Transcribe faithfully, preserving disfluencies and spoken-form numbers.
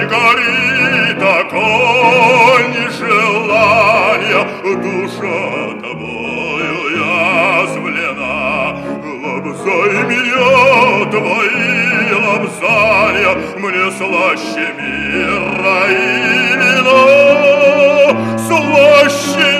горит огонь желания, душа тобою язвлена. Лобзай меня, твои лобзания, мне слаще мира и вина, слаще